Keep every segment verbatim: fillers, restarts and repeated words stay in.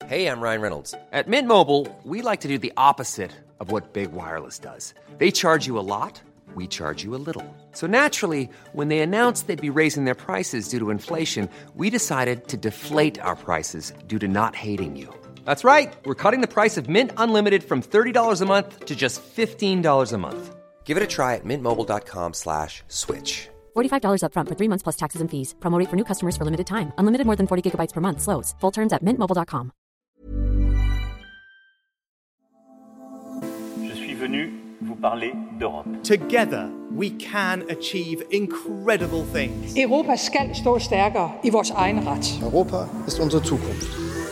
Hey, I'm Ryan Reynolds. At Mint Mobile, we like to do the opposite of what Big Wireless does. They charge you a lot, we charge you a little. So naturally, when they announced they'd be raising their prices due to inflation, we decided to deflate our prices due to not hating you. That's right. We're cutting the price of Mint Unlimited from thirty dollars a month to just fifteen dollars a month. Give it a try at mintmobile.com slash switch. forty-five dollars up front for three months plus taxes and fees. Promo rate for new customers for limited time. Unlimited more than forty gigabytes per month. Slows full terms at mint mobile dot com. Je suis venu vous parler d'Europe. Together we can achieve incredible things. Europa skal stå stærkere i vores egen ret. Europa ist unsere Zukunft.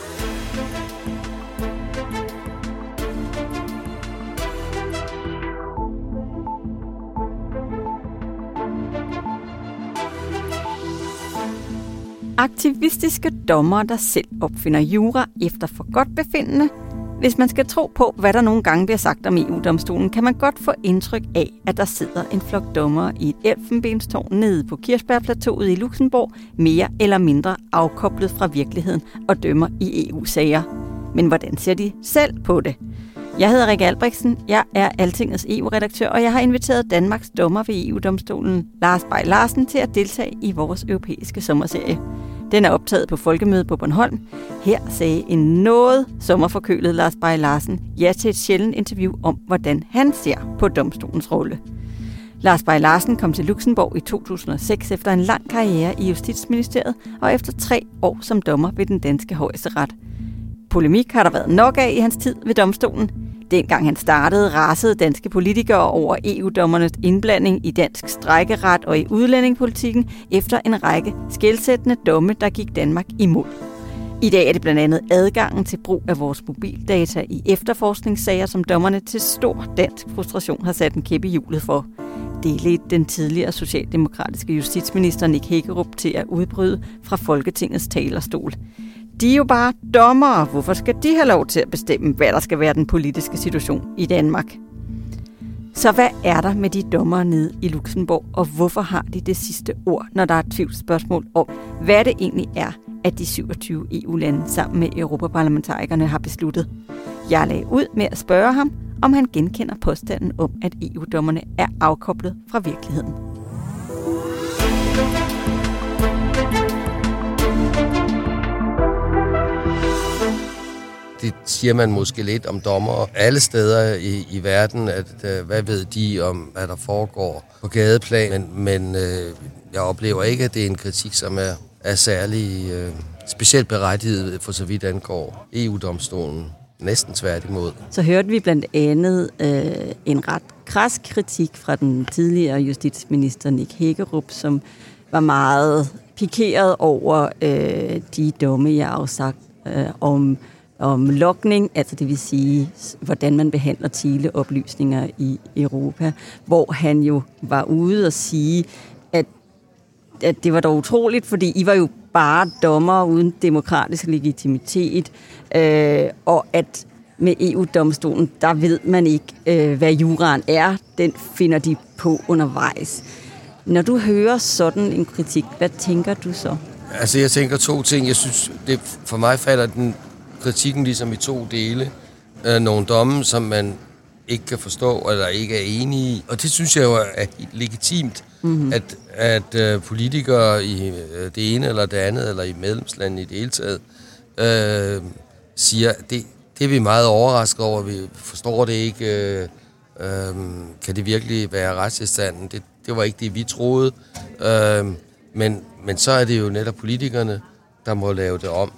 Aktivistiske dommere, der selv opfinder jura efter forgodtbefindende. Hvis man skal tro på, hvad der nogle gange bliver sagt om E U-domstolen, kan man godt få indtryk af, at der sidder en flok dommere i et elfenbenstårn nede på Kirsbergplateauet i Luxembourg, mere eller mindre afkoblet fra virkeligheden og dømmer i E U-sager. Men hvordan ser de selv på det? Jeg hedder Rikke Albrechtsen, jeg er Altingets E U-redaktør, og jeg har inviteret Danmarks dommer ved E U-domstolen, Lars Bay Larsen, til at deltage i vores europæiske sommerserie. Den er optaget på Folkemødet på Bornholm. Her sagde en noget sommerforkølet Lars Bay Larsen ja til et sjældent interview om, hvordan han ser på domstolens rolle. Lars Bay Larsen kom til Luxembourg i to tusind og seks efter en lang karriere i Justitsministeriet og efter tre år som dommer ved den danske højesteret. Polemik har der været nok af i hans tid ved domstolen. Dengang han startede, rasede danske politikere over E U-dommernes indblanding i dansk strejkeret og i udlændingepolitikken efter en række skelsættende domme, der gik Danmark imod. I dag er det blandt andet adgangen til brug af vores mobildata i efterforskningssager, som dommerne til stor dansk frustration har sat en kæp i hjulet for. Det ledte den tidligere socialdemokratiske justitsminister Nick Hækkerup til at udbryde fra Folketingets talerstol. De er jo bare dommere. Hvorfor skal de have lov til at bestemme, hvad der skal være den politiske situation i Danmark? Så hvad er der med de dommere nede i Luxembourg, og hvorfor har de det sidste ord, når der er tvivlsspørgsmål om, hvad det egentlig er, at de syvogtyve E U-lande sammen med europaparlamentarikerne har besluttet? Jeg lagde ud med at spørge ham, om han genkender påstanden om, at E U-dommerne er afkoblet fra virkeligheden. Det siger man måske lidt om dommere alle steder i, i verden, at øh, hvad ved de om, hvad der foregår på gadeplan, men, men øh, jeg oplever ikke, at det er en kritik, som er, er særlig øh, specielt berettiget, for så vidt angår E U-domstolen. Næsten tværtimod. Så hørte vi blandt andet øh, en ret kras kritik fra den tidligere justitsminister Nick Hækkerup, som var meget pikeret over øh, de domme, jeg afsagt øh, om om logning, altså det vil sige, hvordan man behandler teleoplysninger i Europa, hvor han jo var ude og sige, at, at det var dog utroligt, fordi I var jo bare dommer uden demokratisk legitimitet, øh, og at med E U-domstolen, der ved man ikke, øh, hvad juraen er, den finder de på undervejs. Når du hører sådan en kritik, hvad tænker du så? Altså jeg tænker to ting. Jeg synes, det, for mig falder den kritikken ligesom i to dele. Øh, nogle domme, som man ikke kan forstå, eller ikke er enige i. Og det synes jeg jo er legitimt, mm-hmm. at, at øh, politikere i øh, det ene eller det andet, eller i medlemslandet i det hele taget, øh, siger, det, det er vi meget overrasket over. Vi forstår det ikke. Øh, øh, kan det virkelig være retstilstanden? Det, det var ikke det, vi troede. Øh, men, men så er det jo netop politikerne, der må lave det om.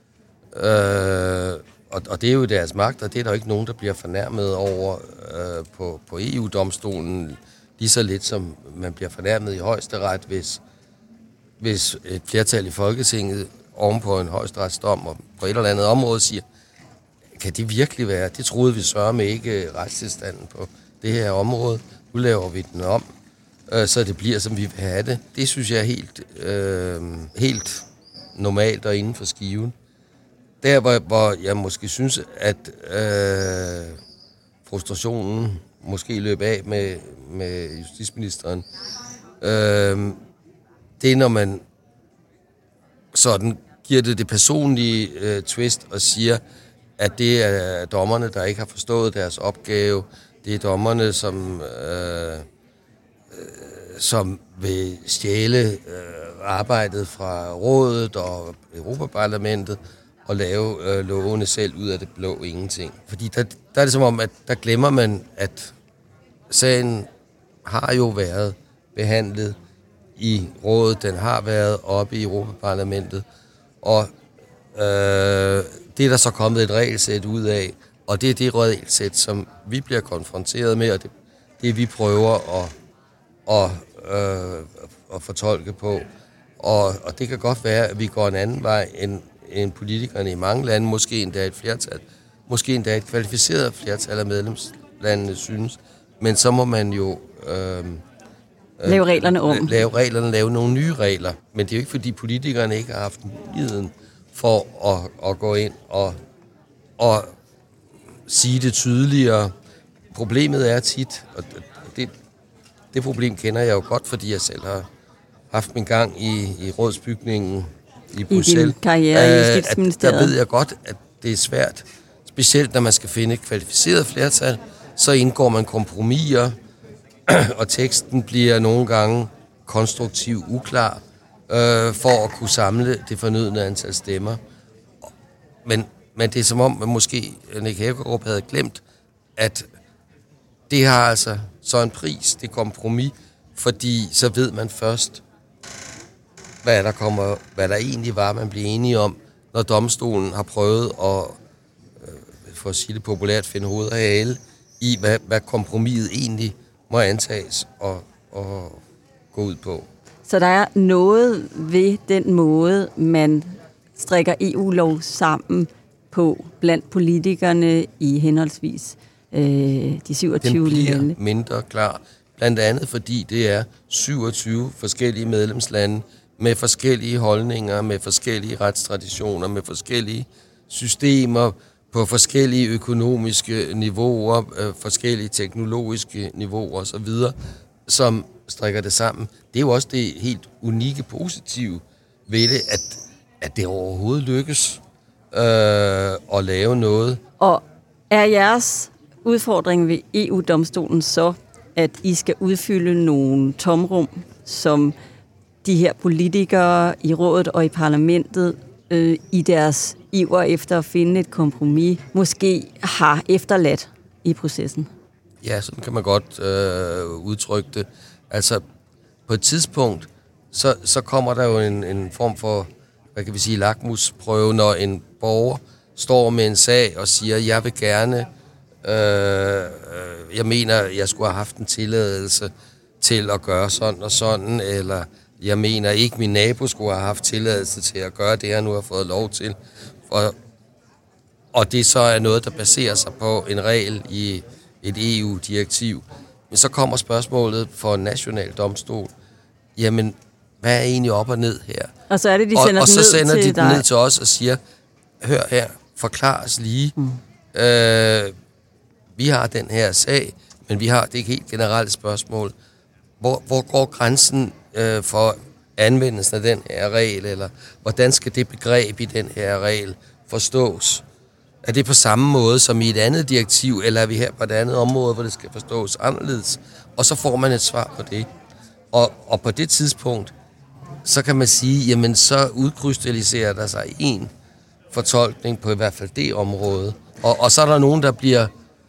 Øh, og, og det er jo deres magt, og det er der jo ikke nogen, der bliver fornærmet over øh, på, på E U-domstolen, lige så lidt som man bliver fornærmet i højesteret, hvis, hvis et flertal i Folketinget ovenpå en højesteretsdom og på et eller andet område siger, kan det virkelig være? Det troede vi sørme ikke retstilstanden på det her område. Nu laver vi den om, øh, så det bliver, som vi vil have det. Det synes jeg er helt, øh, helt normalt og inden for skiven. Der, hvor, hvor jeg måske synes, at øh, frustrationen måske løb af med, med justitsministeren, øh, det er, når man sådan giver det det personlige øh, twist og siger, at det er dommerne, der ikke har forstået deres opgave. Det er dommerne, som, øh, øh, som vil stjæle øh, arbejdet fra rådet og Europaparlamentet og lave øh, lovene selv ud af det blå ingenting. Fordi der, der er det som om, at der glemmer man, at sagen har jo været behandlet i rådet. Den har været oppe i Europaparlamentet. Og øh, det er der så kommet et regelsæt ud af. Og det er det regelsæt, som vi bliver konfronteret med, og det, det vi prøver at, at, øh, at fortolke på. Og, og det kan godt være, at vi går en anden vej end, end politikerne i mange lande, måske endda et flertal, måske endda et kvalificeret flertal af medlemslandene synes. Men så må man jo øh, lave reglerne om. Lave reglerne, lave nogle nye regler. Men det er jo ikke, fordi politikerne ikke har haft muligheden for at, at gå ind og, og sige det tydeligere. Problemet er tit, og det, det problem kender jeg jo godt, fordi jeg selv har haft min gang i, i rådsbygningen i Bruxelles. I din karriere i Justitsministeriet. Der ved jeg godt, at det er svært. Specielt når man skal finde et kvalificeret flertal, så indgår man kompromiser, og teksten bliver nogle gange konstruktivt uklar, øh, for at kunne samle det fornødne antal stemmer. Men, men det er som om, at måske Nick Hækkerup havde glemt, at det har altså så en pris, det kompromis, fordi så ved man først, hvad der kommer, hvad der egentlig var, man bliver enige om, når domstolen har prøvet at, øh, for at sige det populært, finde hoved og hale i, hvad, hvad kompromiset egentlig må antages og, og gå ud på. Så der er noget ved den måde, man strikker E U-lov sammen på blandt politikerne i henholdsvis øh, de syvogtyve lande. Den bliver lande. mindre klar, blandt andet fordi det er syvogtyve forskellige medlemslande med forskellige holdninger, med forskellige retstraditioner, med forskellige systemer, på forskellige økonomiske niveauer, øh, forskellige teknologiske niveauer osv., som strikker det sammen. Det er jo også det helt unikke positive ved det, at, at det overhovedet lykkes øh, at lave noget. Og er jeres udfordring ved E U-domstolen så, at I skal udfylde nogle tomrum, som de her politikere i rådet og i parlamentet øh, i deres iver efter at finde et kompromis, måske har efterladt i processen? Ja, sådan kan man godt øh, udtrykke det. Altså, på et tidspunkt, så, så kommer der jo en, en form for, hvad kan vi sige, lakmusprøve, når en borger står med en sag og siger, jeg vil gerne, øh, jeg mener, jeg skulle have haft en tilladelse til at gøre sådan og sådan, eller jeg mener ikke, min nabo skulle have haft tilladelse til at gøre det, jeg nu har fået lov til. Og, og det så er noget, der baserer sig på en regel i et E U-direktiv. Men så kommer spørgsmålet for en national domstol. Jamen, hvad er egentlig op og ned her? Og så er det, de sender og, og så ned sender til de dig. ned til os og siger, hør her, forklar os lige. Mm. Øh, vi har den her sag, men vi har det ikke helt generelle spørgsmål. Hvor, hvor går grænsen øh, for anvendelsen af den her regel, eller hvordan skal det begreb i den her regel forstås? Er det på samme måde som i et andet direktiv, eller er vi her på et andet område, hvor det skal forstås anderledes? Og så får man et svar på det. Og, og på det tidspunkt, så kan man sige, jamen så udkrystalliserer der sig en fortolkning på i hvert fald det område. Og, og så er der nogen, der bliver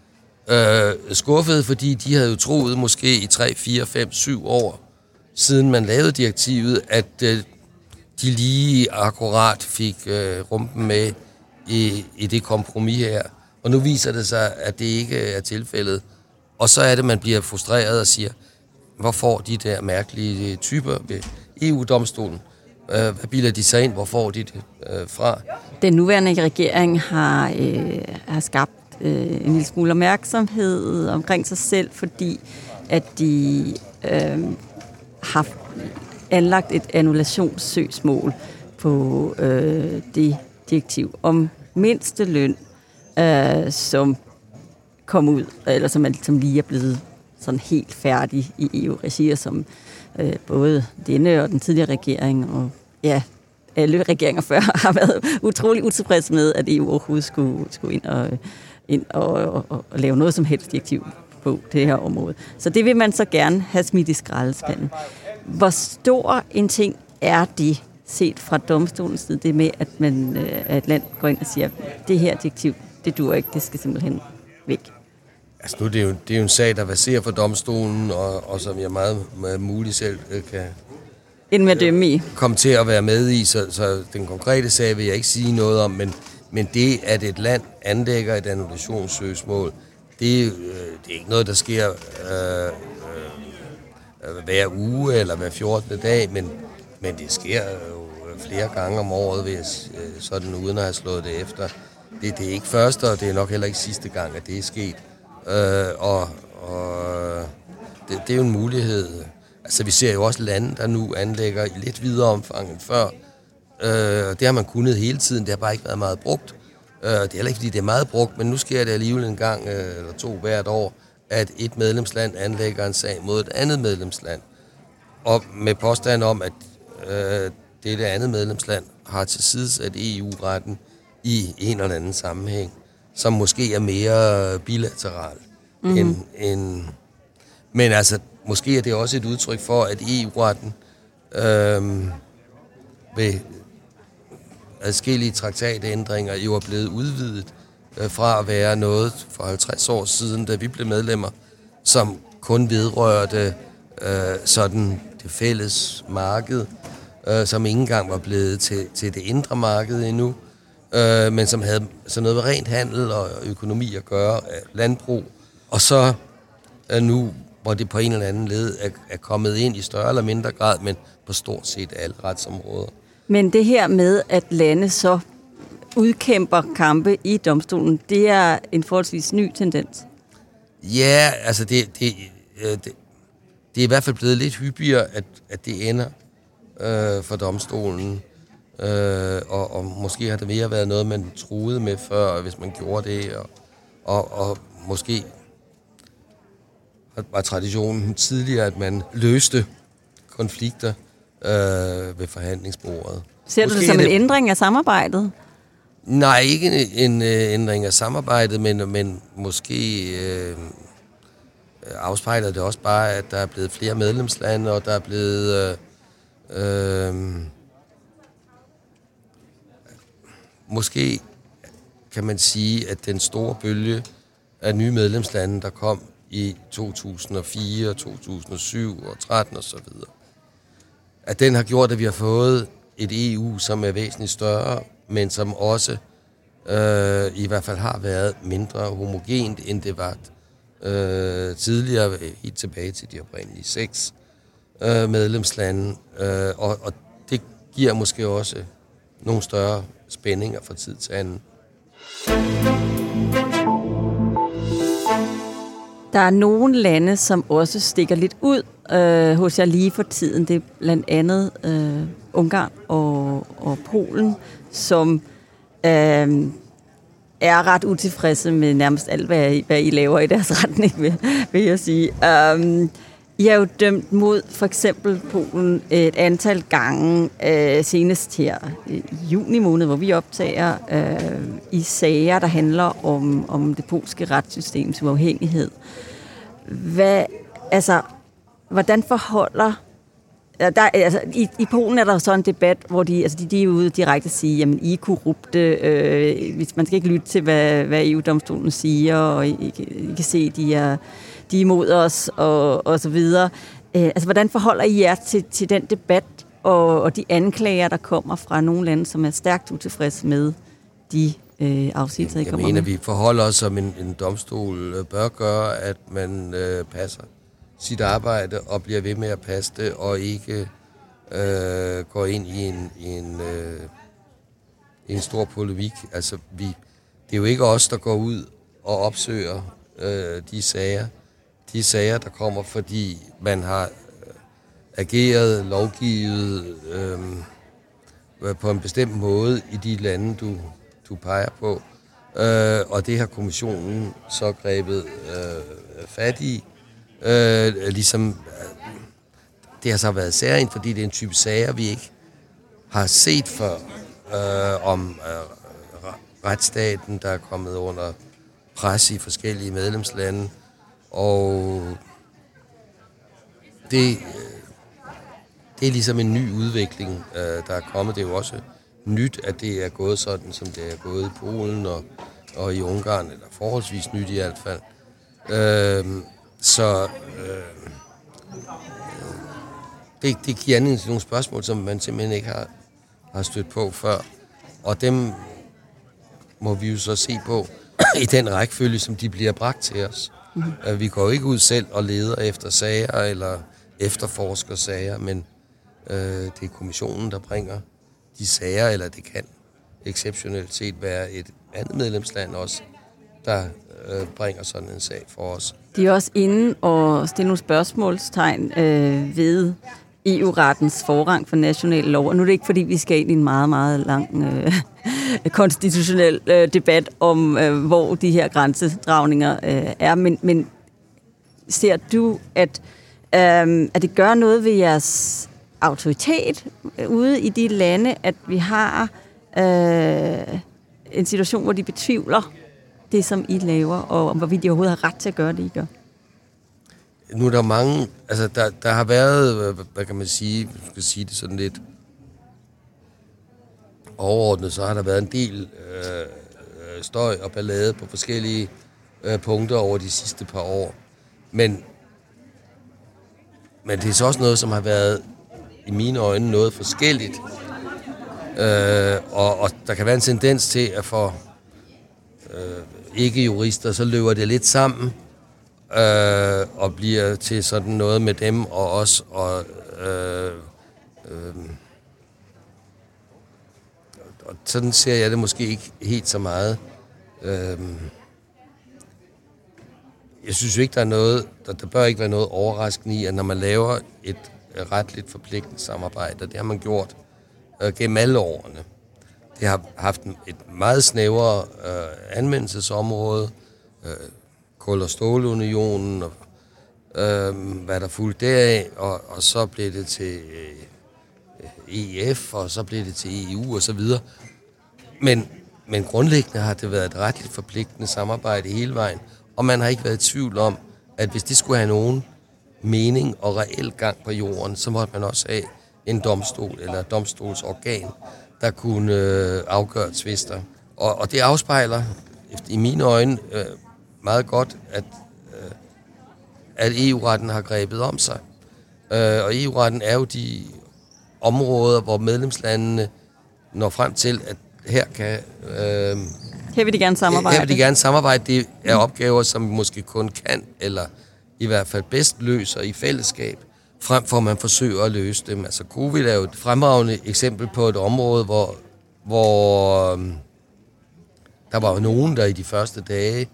øh, skuffet, fordi de havde jo troet måske i tre, fire, fem, syv år, siden man lavede direktivet, at øh, de lige akkurat fik øh, rumpen med i, i det kompromis her. Og nu viser det sig, at det ikke er tilfældet. Og så er det, man bliver frustreret og siger, hvor får de der mærkelige typer ved E U-domstolen? Hvad bilder de sig ind? Hvor får de det øh, fra? Den nuværende regering har, øh, har skabt øh, en lille smule opmærksomhed omkring sig selv, fordi at de øh, har anlagt et annullationssøgsmål på øh, det direktiv om mindsteløn, øh, som kom ud, eller som, som lige er blevet sådan helt færdig i E U-regi, som øh, både denne og den tidligere regering og ja, alle regeringer før har været utrolig utilfredse med, at E U overhovedet skulle, skulle ind, og, ind og, og, og, og lave noget som helst direktiv på det her område. Så det vil man så gerne have smidt i skraldespanden. Hvor stor en ting er det, set fra domstolens side, det med, at, man, at et land går ind og siger, det her direktiv, det duer ikke, det skal simpelthen væk? Altså nu, det er jo, det er jo en sag, der baserer for domstolen, og, og som jeg meget muligt selv kan Inden med dømme i. komme til at være med i, så, så den konkrete sag vil jeg ikke sige noget om, men, men det, at et land anlægger et annullationssøgsmål, det, øh, det er ikke noget, der sker øh, øh, hver uge eller hver fjortende dag, men, men det sker jo flere gange om året, ved, øh, sådan uden at have slået det efter. Det, det er ikke første, og det er nok heller ikke sidste gang, at det er sket. Øh, og og det, det er jo en mulighed. Altså vi ser jo også lande, der nu anlægger i lidt videre omfang end før. Øh, det har man kunnet hele tiden, det har bare ikke været meget brugt. Øh, det er heller ikke, fordi det er meget brugt, men nu sker det alligevel en gang øh, eller to hvert år, at et medlemsland anlægger en sag mod et andet medlemsland. Og med påstand om, at øh, det, det andet medlemsland har tilsidesat E U-retten i en eller anden sammenhæng, som måske er mere bilateral mm-hmm. end, end... Men altså, måske er det også et udtryk for, at E U-retten øh, ved adskillige traktatændringer jo er blevet udvidet øh, fra at være noget for halvtreds år siden, da vi blev medlemmer, som kun vedrørte øh, sådan det fælles marked, øh, som ikke engang var blevet til, til det indre marked endnu, øh, men som havde sådan noget med rent handel og økonomi at gøre, landbrug, og så er nu, hvor det på en eller anden led er, er kommet ind i større eller mindre grad, men på stort set alle retsområder. Men det her med, at lande så udkæmper kampe i domstolen, det er en forholdsvis ny tendens. Ja, altså det, det, det, det er i hvert fald blevet lidt hyppigere, at, at det ender øh, for domstolen. Øh, og, og måske har det mere været noget, man truede med før, hvis man gjorde det. Og, og, og måske var traditionen tidligere, at man løste konflikter øh, ved forhandlingsbordet. Ser du det som en det... ændring af samarbejdet? Nej, ikke en, en uh, ændring af samarbejdet, men, men måske øh, afspejler det også bare, at der er blevet flere medlemslande, og der er blevet øh, øh, måske kan man sige, at den store bølge af nye medlemslande, der kom i to tusind og fire, to tusind og syv og tretten og så videre, at den har gjort, at vi har fået et E U, som er væsentligt større, men som også øh, i hvert fald har været mindre homogent, end det var øh, tidligere, helt tilbage til de oprindelige seks øh, medlemslande. Øh, og, og det giver måske også nogle større spændinger fra tid til anden. Der er nogle lande, som også stikker lidt ud øh, hos jer lige for tiden. Det er blandt andet øh, Ungarn og, og Polen, som øh, er ret utilfredse med nærmest alt, hvad I, hvad I laver i deres retning, vil, vil jeg sige. Um, I har jo dømt mod for eksempel Polen et antal gange, øh, senest her i juni måned, hvor vi optager øh, i sager, der handler om, om det polske retssystems uafhængighed. Hvad, altså, hvordan forholder... Der, altså, i, I Polen er der så en debat, hvor de, altså, de, de er ude direkte at sige, jamen, I er korrupte, øh, hvis man skal ikke lytte til, hvad, hvad E U-domstolen siger, og I, I, I kan se, de er, de er imod os, og, og så videre. Øh, altså, hvordan forholder I jer til, til den debat, og, og de anklager, der kommer fra nogle lande, som er stærkt utilfredse med de øh, afsigelser, I kommer med? Jeg mener, vi forholder os, som en, en domstol bør gøre, at man øh, passer sit arbejde og bliver ved med at passe det, og ikke øh, går ind i en, i en, øh, en stor polemik. Altså, vi, det er jo ikke os, der går ud og opsøger øh, de sager. De sager, der kommer, fordi man har ageret, lovgivet øh, på en bestemt måde i de lande, du, du peger på. Øh, og det har kommissionen så grebet øh, fat i. Øh, ligesom, det har så været særligt, fordi det er en type sager, vi ikke har set før, øh, om øh, retsstaten, der er kommet under pres i forskellige medlemslande. Og det, øh, det er ligesom en ny udvikling, øh, der er kommet. Det er jo også nyt, at det er gået sådan, som det er gået i Polen og, og i Ungarn, eller forholdsvis nyt i hvert fald. Øh, så øh, det, det giver anledning til nogle spørgsmål, som man simpelthen ikke har, har stødt på før. Og dem må vi jo så se på i den rækkefølge, som de bliver bragt til os. Mm-hmm. Vi går jo ikke ud selv og leder efter sager eller efterforsker sager, men øh, det er kommissionen, der bringer de sager, eller det kan exceptionelt set være et andet medlemsland også, der øh, bringer sådan en sag for os. De er også inde og stille nogle spørgsmålstegn øh, ved E U-rettens forrang for nationale lov. Og nu er det ikke, fordi vi skal ind i en meget, meget lang øh, konstitutionel øh, debat om, øh, hvor de her grænsedragninger øh, er. Men, men ser du, at, øh, at det gør noget ved jeres autoritet ude i de lande, at vi har øh, en situation, hvor de betvivler det, som I laver, og hvorvidt de overhovedet har ret til at gøre det, I gør? Nu er der mange, altså der, der har været, hvad kan man sige, man skal sige det sådan lidt overordnet, så har der været en del øh, støj og ballade på forskellige øh, punkter over de sidste par år. Men, men det er så også noget, som har været i mine øjne noget forskelligt. Øh, og, og der kan være en tendens til, at for øh, ikke-jurister, så løber det lidt sammen, øh, og bliver til sådan noget med dem og os. Og, øh, øh, og sådan ser jeg det måske ikke helt så meget. Øh, jeg synes jo ikke, der er noget, der, der bør ikke være noget overraskende i, at når man laver et retligt forpligtende samarbejde, og det har man gjort øh, gennem alle årene. Det har haft et meget snævere øh, anvendelsesområde, øh, kul- og stålunionen, og øh, hvad der fulgte deraf, og, og så blev det til øh, E F, og så blev det til E U, og så videre. Men, men grundlæggende har det været et retligt forpligtende samarbejde hele vejen, og man har ikke været i tvivl om, at hvis det skulle have nogen mening og reel gang på jorden, så måtte man også have en domstol eller et domstolsorgan, der kunne øh, afgøre tvister. Og, og det afspejler, efter, i mine øjne, øh, meget godt, at, øh, at E U-retten har grebet om sig. Øh, og E U-retten er jo de områder, hvor medlemslandene når frem til, at her kan... Øh, her vil de gerne samarbejde. Her vil de gerne samarbejde. Det er opgaver, som vi måske kun kan, eller i hvert fald bedst løser i fællesskab, frem for at man forsøger at løse dem. Altså covid er jo et fremragende eksempel på et område, hvor, hvor øh, der var jo nogen, der i de første dage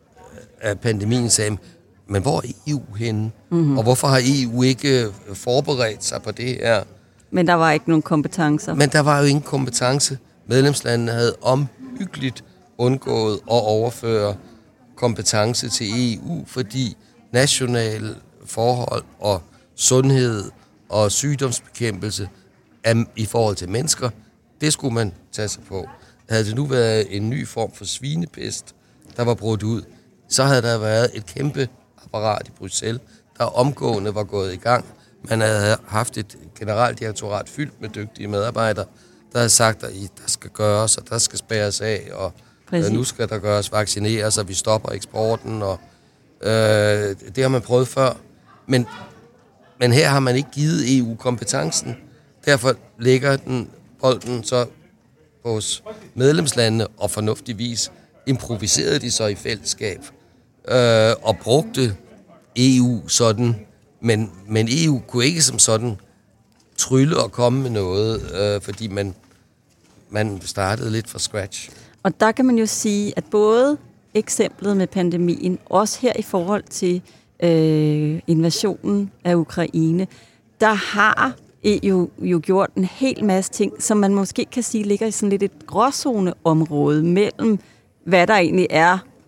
af pandemien sagde, men hvor er E U henne? Mm-hmm. Og hvorfor har E U ikke forberedt sig på det her? Men der var ikke nogen kompetencer. Men der var jo ingen kompetence. Medlemslandene havde omhyggeligt undgået at overføre kompetence til E U, fordi nationale forhold og sundhed og sygdomsbekæmpelse er, i forhold til mennesker, det skulle man tage sig på. Havde det nu været en ny form for svinepest, der var brudt ud, så havde der været et kæmpe apparat i Bruxelles, der omgående var gået i gang. Man havde haft et generaldirektorat fyldt med dygtige medarbejdere, der havde sagt, at der skal gøres, og der skal spærres af, og Præcis. nu skal der gøres vaccineres, og vi stopper eksporten, og øh, det har man prøvet før. Men, men her har man ikke givet E U kompetencen. Derfor ligger den bolden så hos medlemslandene, og fornuftigvis improviserede de så i fællesskab, øh, og brugte E U sådan. Men, men E U kunne ikke som sådan trylle og komme med noget, øh, fordi man, man startede lidt fra scratch. Og der kan man jo sige, at både eksemplet med pandemien, også her i forhold til øh, invasionen af Ukraine, der har E U jo gjort en hel masse ting, som man måske kan sige ligger i sådan lidt et gråzoneområde mellem, hvad der egentlig er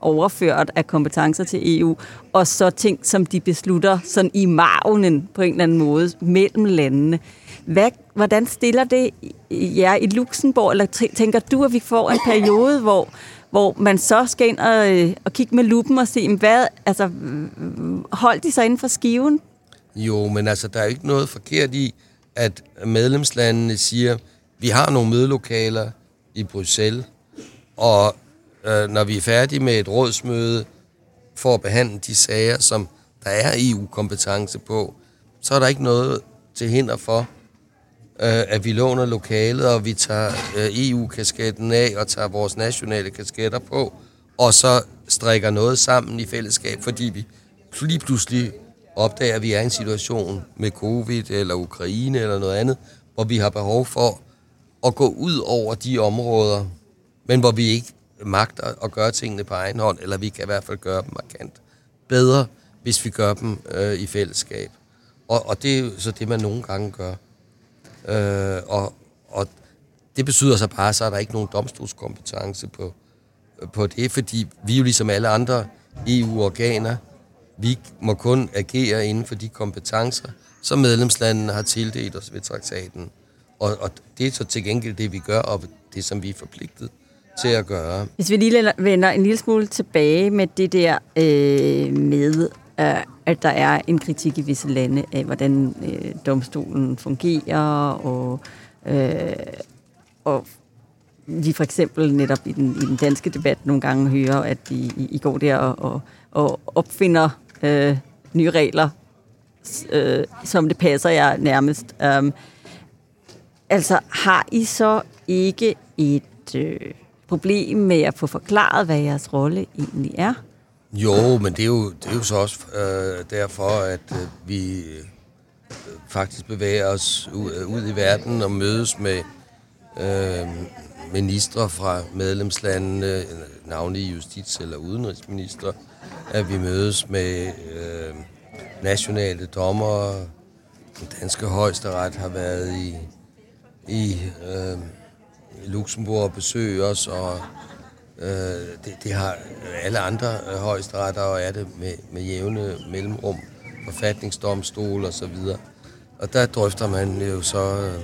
overført af kompetencer til E U, og så ting, som de beslutter sådan i margenen på en eller anden måde mellem landene. Hvad, hvordan stiller det jer i Luxembourg, eller tænker du, at vi får en periode, hvor, hvor man så skal ind og, og kigge med lupen og se, hvad, altså, hold de sig inden for skiven? Jo, men altså, der er ikke noget forkert i, at medlemslandene siger, vi har nogle mødelokaler i Bruxelles, og øh, når vi er færdige med et rådsmøde for at behandle de sager, som der er E U-kompetence på, så er der ikke noget til hinder for, øh, at vi låner lokalet, og vi tager øh, E U-kasketten af og tager vores nationale kasketter på, og så strikker noget sammen i fællesskab, fordi vi lige pludselig opdager, at vi er i en situation med covid eller Ukraine eller noget andet, hvor vi har behov for at gå ud over de områder, men hvor vi ikke magter at gøre tingene på egen hånd, eller vi kan i hvert fald gøre dem markant bedre, hvis vi gør dem øh, i fællesskab. Og, og det er jo så det, man nogle gange gør. Øh, og, og det betyder så bare, så er der ikke nogen domstolskompetence på, på det, fordi vi jo ligesom alle andre E U-organer, vi må kun agere inden for de kompetencer, som medlemslandene har tildelt os ved traktaten. Og, og det er så til gengæld det, vi gør, og det, som vi er forpligtet til at gøre. Hvis vi lige vender en lille smule tilbage med det der øh, med, øh, at der er en kritik i visse lande af, hvordan øh, domstolen fungerer, og, øh, og vi for eksempel netop i den, i den danske debat nogle gange hører, at de i, i går der og, og, og opfinder øh, nye regler, øh, som det passer jer nærmest. Um, altså, har I så ikke et øh, problem med at få forklaret, hvad jeres rolle egentlig er? Jo, men det er jo, det er jo så også øh, derfor, at øh, vi øh, faktisk bevæger os ud, øh, ud i verden og mødes med øh, ministre fra medlemslandene, navnlig justits- eller udenrigsminister, at vi mødes med øh, nationale dommere. Den danske højesteret har været i, i, øh, i Luxembourg og besøger os, og øh, det, det har alle andre øh, højesteretter, og er det med, med jævne mellemrum, forfatningsdomstol og så videre. Og der drøfter man jo så øh,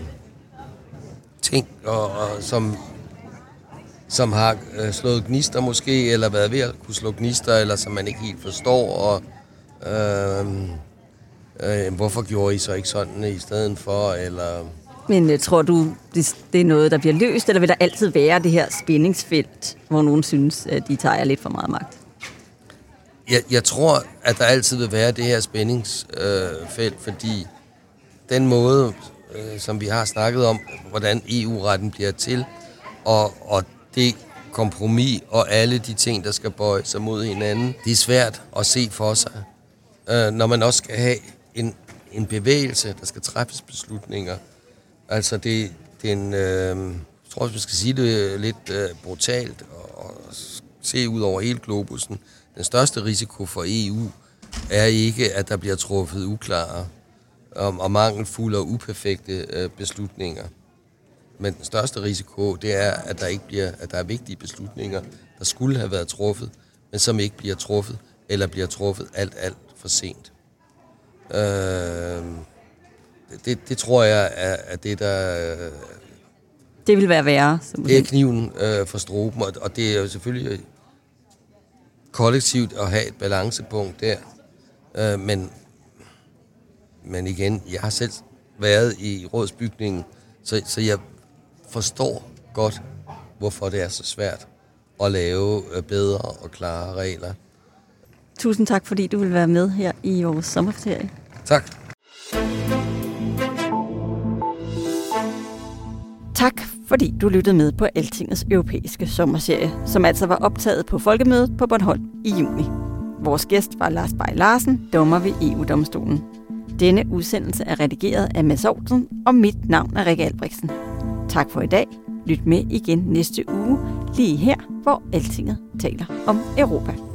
ting, og, og som som har øh, slået gnister måske, eller været ved at kunne slå gnister, eller som man ikke helt forstår, og øh, øh, hvorfor gjorde I så ikke sådan i stedet for, eller... Men øh, tror du, det, det er noget, der bliver løst, eller vil der altid være det her spændingsfelt, hvor nogen synes, at de tager lidt for meget magt? Jeg, jeg tror, at der altid vil være det her spændingsfelt, øh, fordi den måde, øh, som vi har snakket om, hvordan E U-retten bliver til, og, og det kompromis og alle de ting, der skal bøje sig mod hinanden, det er svært at se for sig. Øh, når man også skal have en, en bevægelse, der skal træffes beslutninger. Altså det, det er en, øh, jeg tror også, man skal sige det lidt øh, brutalt og, og se ud over hele globussen. Den største risiko for E U er ikke, at der bliver truffet uklare og, og mangelfulde og uperfekte øh, beslutninger. Men den største risiko, det er, at der ikke bliver, at der er vigtige beslutninger, der skulle have været truffet, men som ikke bliver truffet, eller bliver truffet alt, alt for sent. Øh, det, det tror jeg er, er det, der... Øh, det vil være værre. Det er kniven øh, for struben, og, og det er jo selvfølgelig kollektivt at have et balancepunkt der. Øh, men, men igen, jeg har selv været i rådsbygningen, så, så jeg forstår godt, hvorfor det er så svært at lave bedre og klare regler. Tusind tak, fordi du vil være med her i vores sommerferie. Tak. Tak, fordi du lyttede med på Altingets europæiske sommerserie, som altså var optaget på Folkemødet på Bornholm i juni. Vores gæst var Lars Bay Larsen, dommer ved E U-domstolen. Denne udsendelse er redigeret af Mads Aarhusen, og mit navn er Rikke Albrechtsen. Tak for i dag. Lyt med igen næste uge, lige her, hvor Altinget taler om Europa.